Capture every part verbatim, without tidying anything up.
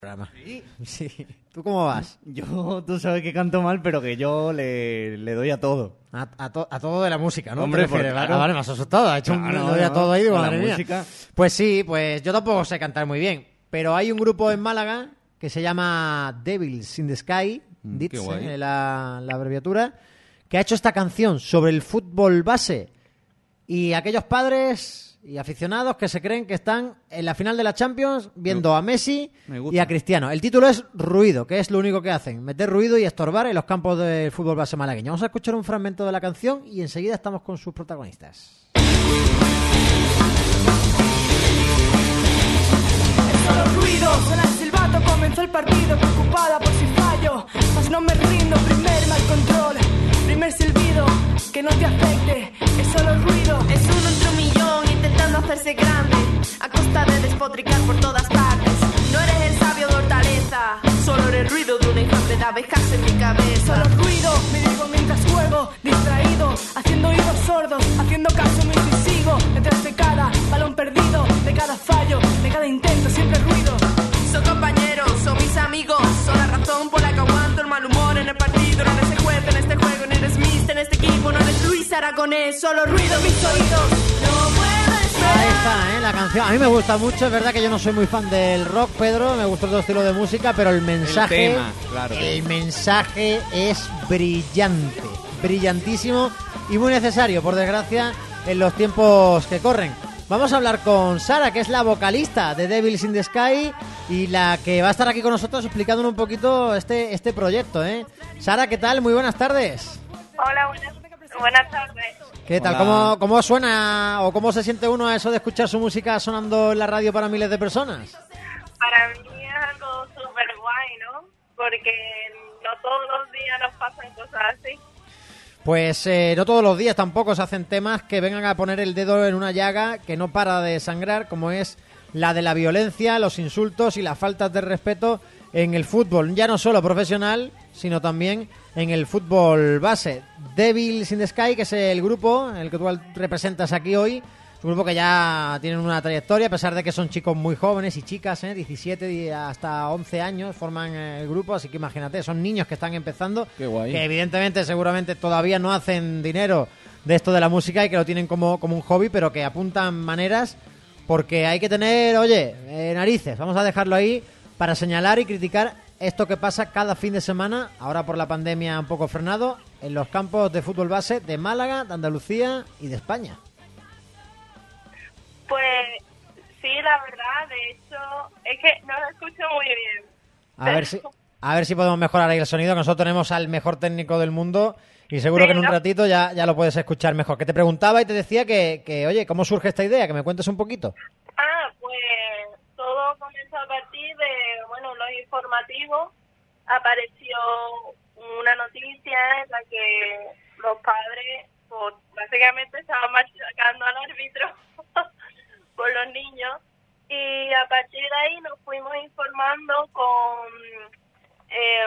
Sí. Sí. ¿Tú cómo vas? Yo, tú sabes que canto mal, pero que yo le, le doy a todo. A, a, to, a todo de la música, ¿no? Hombre, porque, claro. Ah, vale, me has asustado. Ha hecho Claro, un no, le doy a no, todo ahí, digo, con la madre mía. música. Pues sí, pues yo tampoco sé cantar muy bien. Pero hay un grupo en Málaga que se llama Devils in the Sky, Mm, D I T qué S, guay. eh, la, la abreviatura, que ha hecho esta canción sobre el fútbol base y aquellos padres y aficionados que se creen que están en la final de la Champions viendo a Messi Me gusta. y a Cristiano. El título es Ruido, que es lo único que hacen, meter ruido y estorbar en los campos del fútbol base malagueño. Vamos a escuchar un fragmento de la canción y enseguida estamos con sus protagonistas. Solo ruido, suena el silbato, comenzó el partido, preocupada por si fallo, mas no me rindo, primer mal control, primer silbido, que no te afecte, es solo ruido. Es uno entre un millón intentando hacerse grande, a costa de despotricar por todas partes. No eres el sabio de Hortaleza, solo eres ruido de un enjambre de abejas en mi cabeza. Solo ruido, me digo mientras juego, distraído, haciendo oídos sordos, haciendo caso omiso y sigo, detrás de cada balón perdido, de cada fallo, de cada intento, siempre ruido. Son compañeros, son mis amigos, son la razón por la que aguanto el mal humor en el partido. No eres el juez en este juego, no eres mister en este equipo, no eres Luis Aragonés, solo ruido en mis oídos. No puedo esperar. Ahí está, ¿eh? La canción. A mí me gusta mucho. Es verdad que yo no soy muy fan del rock, Pedro. Me gusta otro estilo de música, pero el mensaje, El tema, claro. el mensaje es brillante, brillantísimo y muy necesario, por desgracia, en los tiempos que corren. Vamos a hablar con Sara, que es la vocalista de Devils in the Sky y la que va a estar aquí con nosotros explicándonos un poquito este, este proyecto, ¿eh? Sara, ¿qué tal? Muy buenas tardes. Hola, buenas, buenas tardes. ¿Qué tal? Hola. ¿Cómo, ¿Cómo suena o cómo se siente uno a eso de escuchar su música sonando en la radio para miles de personas? Para mí es algo súper guay, ¿no? Porque no todos los días nos pasan cosas así. Pues eh, no todos los días tampoco se hacen temas que vengan a poner el dedo en una llaga que no para de sangrar, como es la de la violencia, los insultos y las faltas de respeto en el fútbol, ya no solo profesional, sino también en el fútbol base. Devils in the Sky, que es el grupo, el que tú representas aquí hoy, es un grupo que ya tienen una trayectoria, a pesar de que son chicos muy jóvenes y chicas, ¿eh? diecisiete y hasta once años forman el grupo, así que imagínate, son niños que están empezando, Qué guay. que evidentemente seguramente todavía no hacen dinero de esto de la música y que lo tienen como, como un hobby, pero que apuntan maneras, porque hay que tener, oye, eh, narices, vamos a dejarlo ahí, para señalar y criticar esto que pasa cada fin de semana, ahora por la pandemia un poco frenado, en los campos de fútbol base de Málaga, de Andalucía y de España. Pues sí, la verdad, de hecho, es que no lo escucho muy bien. A ver si, a ver si podemos mejorar ahí el sonido, que nosotros tenemos al mejor técnico del mundo y seguro Sí, que en un ¿no? ratito ya, ya lo puedes escuchar mejor. Que te preguntaba y te decía que, que, oye, ¿cómo surge esta idea? Que me cuentes un poquito. Ah, pues todo comenzó a partir de, bueno, los informativos. Apareció una noticia en la que los padres, pues, básicamente estaban machacando al árbitro por los niños, y a partir de ahí nos fuimos informando con eh,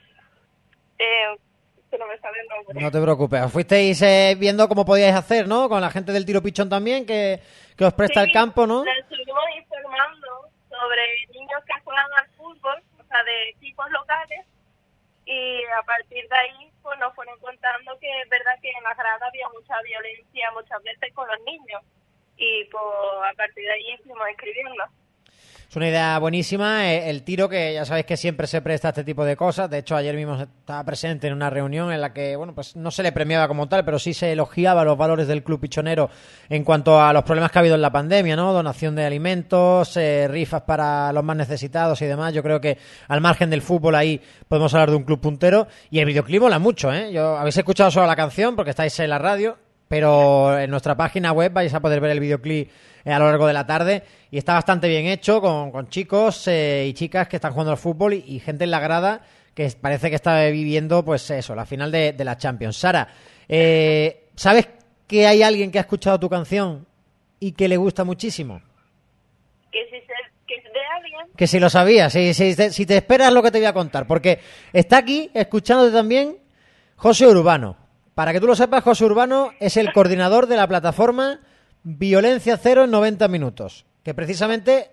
eh, que no me sale el nombre. No te preocupes. Os fuisteis eh, viendo cómo podíais hacer, ¿no? Con la gente del tiro pichón también, que, que os presta Sí, el campo, ¿no? les estuvimos informando sobre niños que juegan al fútbol, o sea, de equipos locales, y a partir de ahí pues nos fueron contando que es verdad que en las gradas había mucha violencia muchas veces con los niños, y pues a partir de ahí fuimos escribiendo. Es una idea buenísima. eh, El tiro, que ya sabéis que siempre se presta a este tipo de cosas. De hecho, ayer mismo estaba presente en una reunión en la que, bueno, pues no se le premiaba como tal, pero sí se elogiaba los valores del club pichonero en cuanto a los problemas que ha habido en la pandemia, ¿no? Donación de alimentos, eh, rifas para los más necesitados y demás. Yo creo que al margen del fútbol ahí podemos hablar de un club puntero. Y el videoclip mola mucho, ¿eh? Yo, habéis escuchado solo la canción porque estáis en la radio, pero en nuestra página web vais a poder ver el videoclip eh, a lo largo de la tarde, y está bastante bien hecho, con, con chicos eh, y chicas que están jugando al fútbol y, y gente en la grada que parece que está viviendo, pues eso, la final de, de la Champions. Sara, eh, ¿sabes que hay alguien que ha escuchado tu canción y que le gusta muchísimo? Que si se, que es de alguien. Que si lo sabías, si, si, te- si te esperas lo que te voy a contar, porque está aquí escuchándote también José Urbano. Para que tú lo sepas, José Urbano es el coordinador de la plataforma Violencia Cero en noventa minutos, que precisamente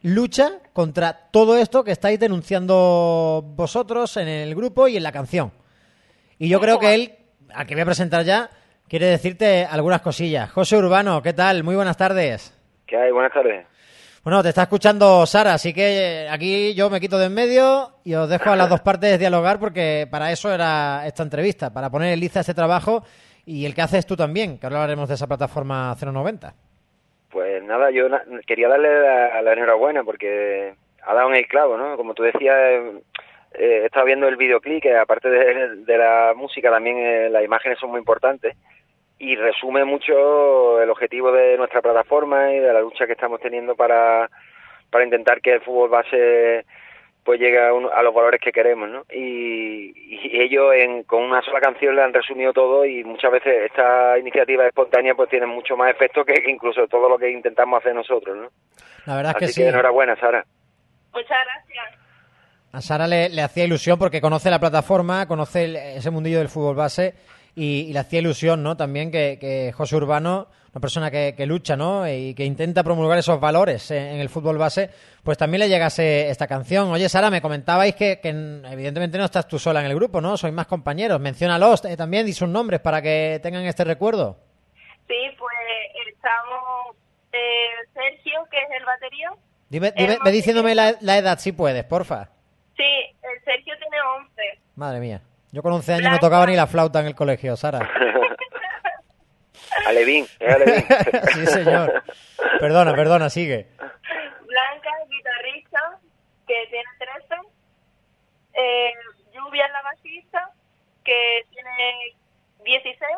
lucha contra todo esto que estáis denunciando vosotros en el grupo y en la canción. Y yo creo que él, al que voy a presentar ya, quiere decirte algunas cosillas. José Urbano, ¿qué tal? Muy buenas tardes. ¿Qué hay? Buenas tardes. Bueno, te está escuchando Sara, así que aquí yo me quito de en medio y os dejo a las dos partes dialogar porque para eso era esta entrevista, para poner en lista este trabajo y el que haces tú también, que ahora hablaremos de esa plataforma cero noventa. Pues nada, yo na- quería darle la, la enhorabuena porque ha dado en el clavo, ¿no? Como tú decías, eh, he estado viendo el videoclip, que aparte de, de la música también eh, las imágenes son muy importantes y resume mucho el objetivo de nuestra plataforma y de la lucha que estamos teniendo para, para intentar que el fútbol base pues llegue a, un, a los valores que queremos, ¿no? Y, y ellos en, con una sola canción le han resumido todo y muchas veces esta iniciativa espontánea pues tiene mucho más efecto que incluso todo lo que intentamos hacer nosotros, ¿no? La verdad es Así que sí. que enhorabuena, Sara. Muchas gracias. A Sara le, le hacía ilusión porque conoce la plataforma, conoce el- ese mundillo del fútbol base y, y le hacía ilusión, ¿no? También que, que José Urbano, una persona que, que lucha, ¿no? Y que intenta promulgar esos valores en, en el fútbol base, pues también le llegase esta canción. Oye, Sara, me comentabais que, que evidentemente no estás tú sola en el grupo, ¿no? Sois más compañeros. Menciónalos eh, también, di sus nombres para que tengan este recuerdo. Sí, pues estamos eh, Sergio, que es el batería. Dime, dime, ve diciéndome la, la edad, si puedes, porfa. Sí, el Sergio tiene once. Madre mía. Yo con once años no tocaba ni la flauta en el colegio, Sara. Alevín, es Alevín. Sí, señor. Perdona, perdona, sigue. Blanca, guitarrista, que tiene trece. Eh, Lluvia es la bajista, que tiene dieciséis.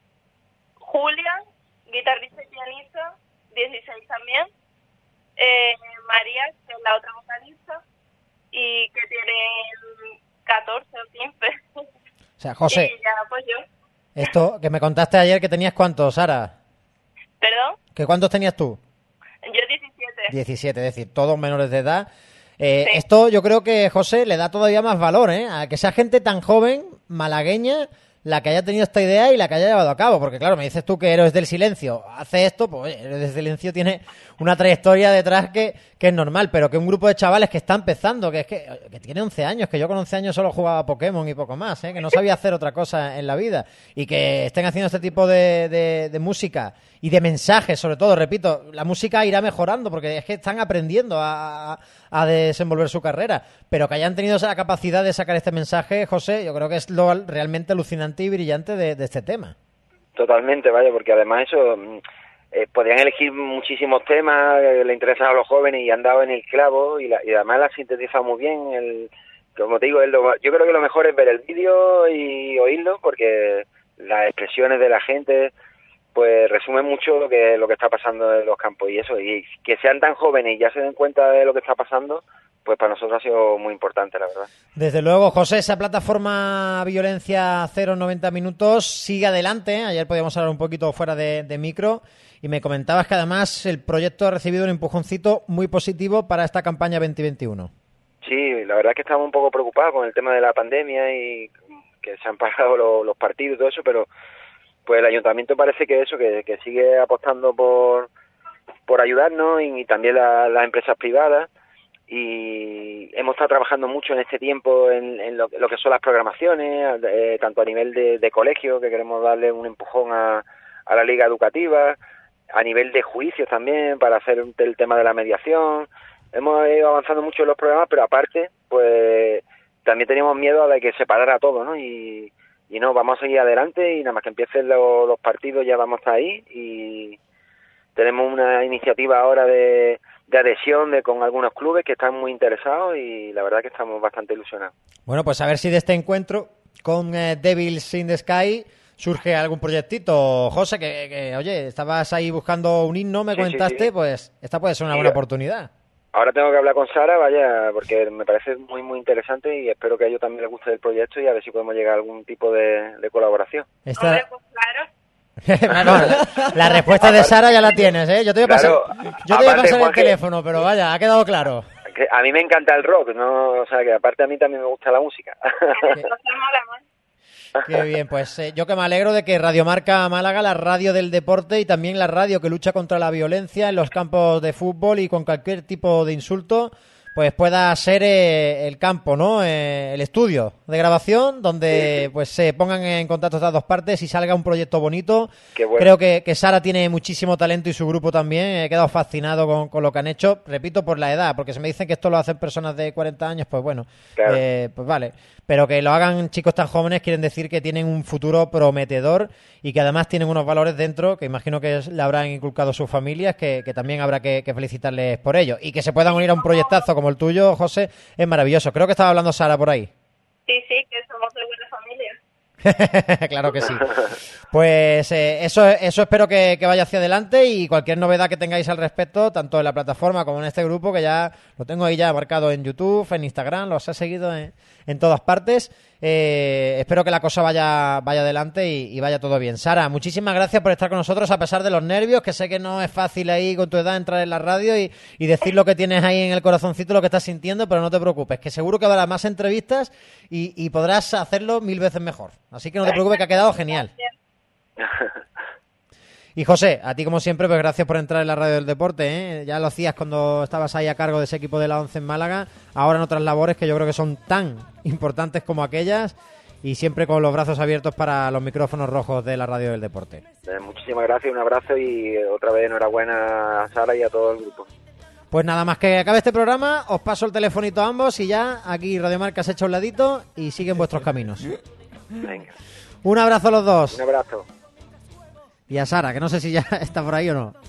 Julia, guitarrista y pianista, dieciséis también. Eh, María, que es la otra vocalista, y que tiene catorce o quince. O sea, José, Y ya, pues yo. esto que me contaste ayer que tenías cuántos, Sara. ¿Perdón? ¿Que cuántos tenías tú? Yo diecisiete. diecisiete, es decir, todos menores de edad. Eh, Sí. Esto yo creo que, José, le da todavía más valor, ¿eh? A que sea gente tan joven, malagueña, la que haya tenido esta idea y la que haya llevado a cabo. Porque, claro, me dices tú que Héroes del Silencio hace esto, pues oye, Héroes del Silencio tiene una trayectoria detrás que, que es normal, pero que un grupo de chavales que está empezando, que es que, que tiene once años, que yo con once años solo jugaba a Pokémon y poco más, ¿eh? Que no sabía hacer otra cosa en la vida, y que estén haciendo este tipo de, de, de música y de mensajes, sobre todo, repito, la música irá mejorando porque es que están aprendiendo a, a desenvolver su carrera, pero que hayan tenido esa capacidad de sacar este mensaje, José, yo creo que es lo realmente alucinante y brillante de, de este tema. Totalmente, vaya, porque además eso, eh, podrían elegir muchísimos temas, eh, le interesan a los jóvenes y han dado en el clavo y, la, y además la han sintetizado muy bien. El, como te digo, es lo, yo creo que lo mejor es ver el vídeo y oírlo porque las expresiones de la gente pues resumen mucho lo que lo que está pasando en los campos y eso, y que sean tan jóvenes y ya se den cuenta de lo que está pasando, pues para nosotros ha sido muy importante, la verdad. Desde luego, José, esa plataforma Violencia cero noventa minutos sigue adelante, ¿eh? Ayer podíamos hablar un poquito fuera de, de micro y me comentabas que además el proyecto ha recibido un empujoncito muy positivo para esta campaña veinte veintiuno. Sí, la verdad es que estamos un poco preocupados con el tema de la pandemia y que se han parado los, los partidos y todo eso, pero pues el ayuntamiento parece que eso, que, que sigue apostando por por ayudarnos y, y también la, las empresas privadas, y hemos estado trabajando mucho en este tiempo en, en lo, lo que son las programaciones, eh, tanto a nivel de, de colegio, que queremos darle un empujón a, a la liga educativa, a nivel de juicios también, para hacer un, el tema de la mediación. Hemos ido avanzando mucho en los programas, pero aparte, pues también teníamos miedo a de que se parara todo, ¿no? Y, y no, vamos a seguir adelante y nada más que empiecen los, los partidos ya vamos a estar ahí, y tenemos una iniciativa ahora de, de adhesión de con algunos clubes que están muy interesados y la verdad que estamos bastante ilusionados. Bueno, pues a ver si de este encuentro con eh, Devils in the Sky surge algún proyectito. José, que, que oye, estabas ahí buscando un himno, me Sí, comentaste, sí, sí. pues esta puede ser una Sí, buena eh. oportunidad. Ahora tengo que hablar con Sara, vaya, porque me parece muy, muy interesante y espero que a ellos también les guste el proyecto y a ver si podemos llegar a algún tipo de, de colaboración. Esta... Hombre, pues claro. Bueno, la, la respuesta de Sara ya la tienes, ¿eh? Yo te voy a pasar, Claro, yo te voy a aparte, pasar el Juanje, teléfono, pero vaya, ha quedado claro. que a mí me encanta el rock, no, o sea, que aparte a mí también me gusta la música. No se mola más. Qué bien, pues eh, yo que me alegro de que Radio Marca Málaga, la radio del deporte y también la radio que lucha contra la violencia en los campos de fútbol y con cualquier tipo de insulto, pues pueda ser eh, el campo, ¿no? Eh, el estudio de grabación donde pues se pongan en contacto estas dos partes y salga un proyecto bonito. Qué bueno. Creo que, que Sara tiene muchísimo talento y su grupo también. He quedado fascinado con, con lo que han hecho, repito, por la edad, porque si me dicen que esto lo hacen personas de cuarenta años, pues bueno, Claro. eh, pues vale. Pero que lo hagan chicos tan jóvenes quieren decir que tienen un futuro prometedor y que además tienen unos valores dentro que imagino que le habrán inculcado sus familias, que, que también habrá que, que felicitarles por ello. Y que se puedan unir a un proyectazo como el tuyo, José, es maravilloso. Creo que estaba hablando Sara por ahí. Sí, sí, que somos de buena familia. Claro que sí. Pues eh, eso, eso espero que, que vaya hacia adelante y cualquier novedad que tengáis al respecto, tanto en la plataforma como en este grupo, que ya lo tengo ahí ya marcado en YouTube, en Instagram, los he seguido en, en todas partes. Eh, espero que la cosa vaya, vaya adelante y, y vaya todo bien. Sara, muchísimas gracias por estar con nosotros a pesar de los nervios, que sé que no es fácil ahí con tu edad entrar en la radio y, y decir lo que tienes ahí en el corazoncito, lo que estás sintiendo, pero no te preocupes, que seguro que habrá más entrevistas y, y podrás hacerlo mil veces mejor. Así que no te preocupes, que ha quedado genial. Y José, a ti como siempre, pues gracias por entrar en la radio del deporte, ¿eh? Ya lo hacías cuando estabas ahí a cargo de ese equipo de la ONCE en Málaga, ahora en otras labores que yo creo que son tan importantes como aquellas y siempre con los brazos abiertos para los micrófonos rojos de la radio del deporte. Eh, muchísimas gracias, un abrazo y otra vez enhorabuena a Sara y a todo el grupo. Pues nada más que acabe este programa, os paso el telefonito a ambos y ya aquí Radio Marca se echa un ladito y siguen vuestros caminos. Venga, Un abrazo a los dos. un abrazo. Y a Sara, que no sé si ya está por ahí o no.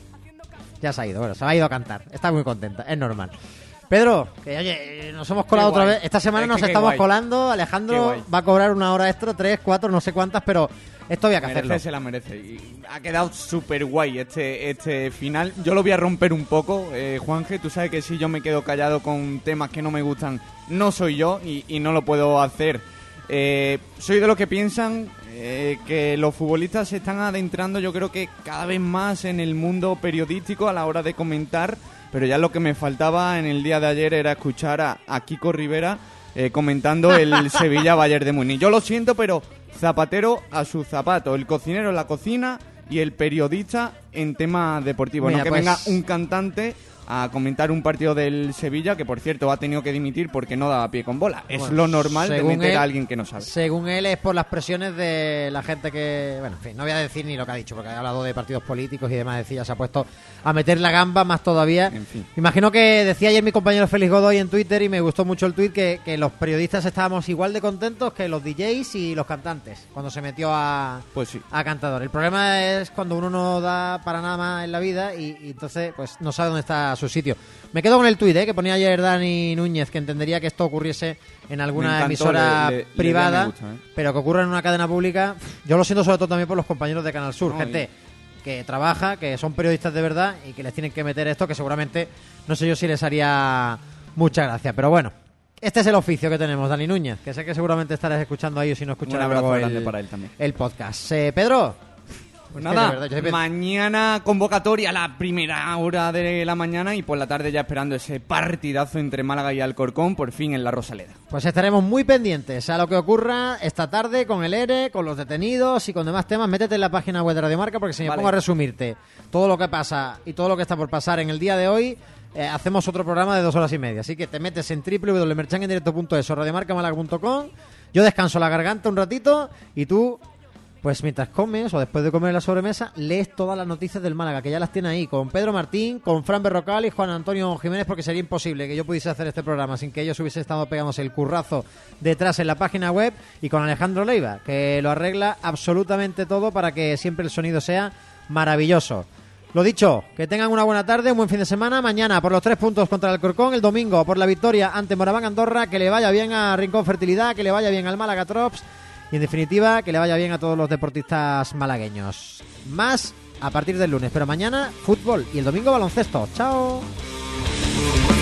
Ya se ha ido, bueno, se ha ido a cantar. Está muy contenta, es normal. Pedro, que oye, nos hemos colado Qué otra guay. vez. Esta semana Es nos que qué estamos guay. colando. Qué Alejandro guay. va a cobrar una hora extra, tres, cuatro, no sé cuántas, pero esto había que merece, hacerlo. se la merece. Y ha quedado súper guay este, este final. Yo lo voy a romper un poco, eh, Juanje. Tú sabes que si yo me quedo callado con temas que no me gustan, no soy yo y, y no lo puedo hacer. Eh, soy de los que piensan eh, que los futbolistas se están adentrando, yo creo que cada vez más en el mundo periodístico a la hora de comentar, pero ya lo que me faltaba en el día de ayer era escuchar a, a Kiko Rivera eh, comentando el Sevilla-Bayern de Múnich. Yo lo siento, pero zapatero a su zapato, el cocinero en la cocina y el periodista en tema deportivo. Mira, no que pues- venga un cantante a comentar un partido del Sevilla que, por cierto, ha tenido que dimitir porque no daba pie con bola. Es Bueno, lo normal de según meter él- a alguien que no sabe. Según él es por las presiones de la gente que... Bueno, en fin, no voy a decir ni lo que ha dicho, porque ha hablado de partidos políticos y demás. Decía, se ha puesto a meter la gamba más todavía. En fin. Imagino que decía ayer mi compañero Félix Godoy en Twitter, y me gustó mucho el tuit, que, que los periodistas estábamos igual de contentos que los D Js y los cantantes cuando se metió a, Pues sí. a cantador. El problema es cuando uno no da para nada más en la vida y, y entonces pues no sabe dónde está su sitio. Me quedo con el tuit, ¿eh? que ponía ayer Dani Núñez, que entendería que esto ocurriese en Me alguna encantó, emisora le- le- le privada, da me gusta, ¿eh? pero que ocurra en una cadena pública. Yo lo siento sobre todo también por los compañeros de Canal Sur, No, gente que trabaja, que son periodistas de verdad y que les tienen que meter esto, que seguramente no sé yo si les haría mucha gracia, pero bueno. Este es el oficio que tenemos, Dani Núñez, que sé que seguramente estarás escuchando ahí o si no Un escucharás abrazo luego grande el, para él también. el podcast. Eh, Pedro. Pues Es que nada, de verdad, yo siempre- mañana convocatoria a la primera hora de la mañana y por la tarde ya esperando ese partidazo entre Málaga y Alcorcón, por fin en la Rosaleda. Pues estaremos muy pendientes a lo que ocurra esta tarde con el E R E, con los detenidos y con demás temas. Métete en la página web de Radio Marca, porque si me Vale. pongo a resumirte todo lo que pasa y todo lo que está por pasar en el día de hoy, eh, hacemos otro programa de dos horas y media. Así que te metes en w w w punto merchangendirecto punto es o radiomarcamalaga punto com. Yo descanso la garganta un ratito y tú, pues mientras comes o después de comer la sobremesa, lees todas las noticias del Málaga, que ya las tiene ahí, con Pedro Martín, con Fran Berrocal y Juan Antonio Jiménez, porque sería imposible que yo pudiese hacer este programa sin que ellos hubiesen estado pegándose el currazo detrás en la página web, y con Alejandro Leiva, que lo arregla absolutamente todo para que siempre el sonido sea maravilloso. Lo dicho, que tengan una buena tarde, un buen fin de semana. Mañana por los tres puntos contra el Alcorcón, el domingo por la victoria ante Moraván Andorra. Que le vaya bien a Rincón Fertilidad, que le vaya bien al Málaga Trops y, en definitiva, que le vaya bien a todos los deportistas malagueños. Más a partir del lunes, pero mañana fútbol y el domingo baloncesto. ¡Chao!